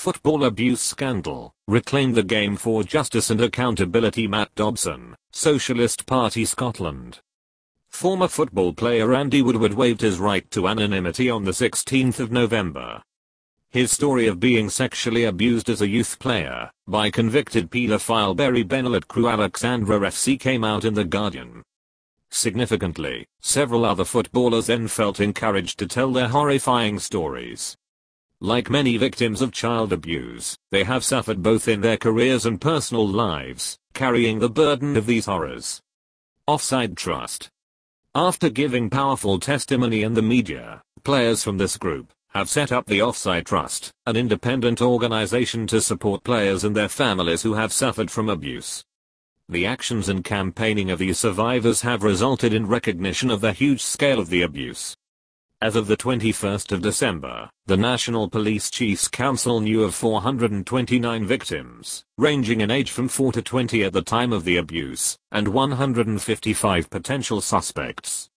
Football abuse scandal, reclaim the game for justice and accountability. Matt Dobson, Socialist Party Scotland. Former football player Andy Woodward waived his right to anonymity on the 16th of November. His story of being sexually abused as a youth player by convicted paedophile Barry Bennell at Crewe Alexandra FC came out in The Guardian. Significantly, several other footballers then felt encouraged to tell their horrifying stories. Like many victims of child abuse, they have suffered both in their careers and personal lives, carrying the burden of these horrors. Offside Trust. After giving powerful testimony in the media, players from this group have set up the Offside Trust, an independent organization to support players and their families who have suffered from abuse. The actions and campaigning of these survivors have resulted in recognition of the huge scale of the abuse. As of the 21st of December, the National Police Chiefs Council knew of 429 victims, ranging in age from 4 to 20 at the time of the abuse, and 155 potential suspects.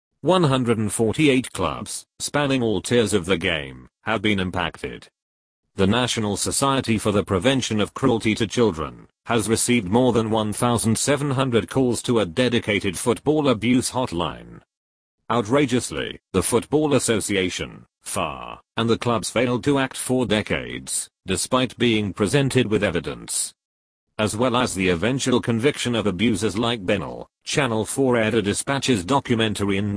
148 clubs, spanning all tiers of the game, have been impacted. The National Society for the Prevention of Cruelty to Children has received more than 1,700 calls to a dedicated football abuse hotline. Outrageously, the Football Association, FA, and the clubs failed to act for decades, despite being presented with evidence. As well as the eventual conviction of abusers like Bennell, Channel 4 aired a Dispatches documentary in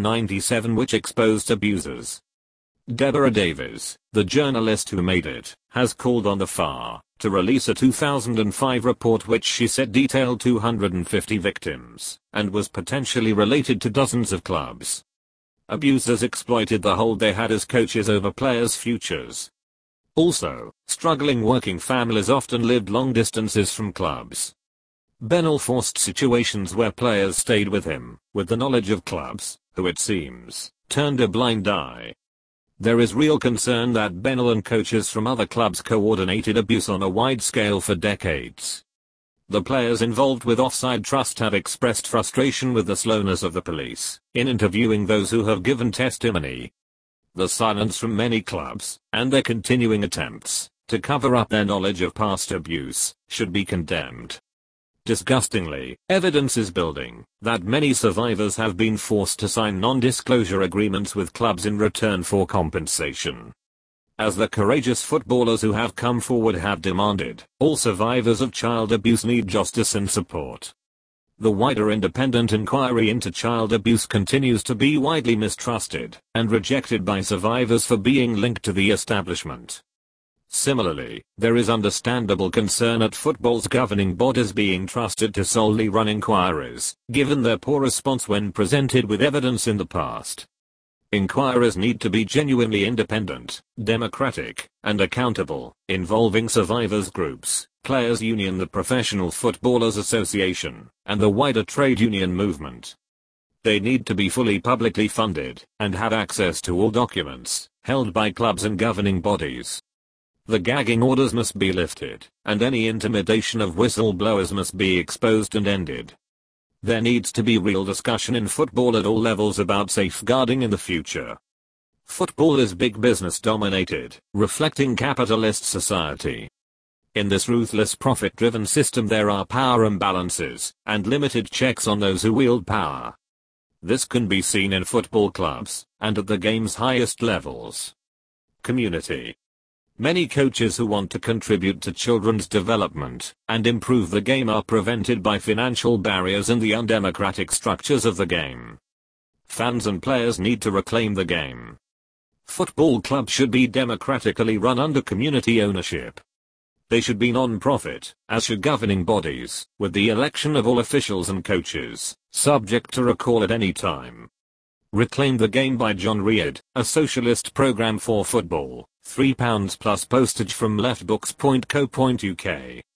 1997 which exposed abusers. Deborah Davies, the journalist who made it, has called on the FA to release a 2005 report which she said detailed 250 victims, and was potentially related to dozens of clubs. Abusers exploited the hold they had as coaches over players' futures. Also, struggling working families often lived long distances from clubs. Bennell forced situations where players stayed with him, with the knowledge of clubs, who it seems, turned a blind eye. There is real concern that Bennell and coaches from other clubs coordinated abuse on a wide scale for decades. The players involved with Offside Trust have expressed frustration with the slowness of the police in interviewing those who have given testimony. The silence from many clubs, and their continuing attempts to cover up their knowledge of past abuse, should be condemned. Disgustingly, evidence is building that many survivors have been forced to sign non-disclosure agreements with clubs in return for compensation. As the courageous footballers who have come forward have demanded, all survivors of child abuse need justice and support. The wider independent inquiry into child abuse continues to be widely mistrusted and rejected by survivors for being linked to the establishment. Similarly, there is understandable concern at football's governing bodies being trusted to solely run inquiries, given their poor response when presented with evidence in the past. Inquiries need to be genuinely independent, democratic, and accountable, involving survivors groups, players' union, the Professional Footballers Association, and the wider trade union movement. They need to be fully publicly funded, and have access to all documents held by clubs and governing bodies. The gagging orders must be lifted, and any intimidation of whistleblowers must be exposed and ended. There needs to be real discussion in football at all levels about safeguarding in the future. Football is big business dominated, reflecting capitalist society. In this ruthless profit-driven system there are power imbalances, and limited checks on those who wield power. This can be seen in football clubs, and at the game's highest levels. Community. Many coaches who want to contribute to children's development and improve the game are prevented by financial barriers and the undemocratic structures of the game. Fans and players need to reclaim the game. Football clubs should be democratically run under community ownership. They should be non-profit, as should governing bodies, with the election of all officials and coaches, subject to recall at any time. Reclaim the Game by John Reid, a socialist program for football. £3 plus postage from leftbooks.co.uk.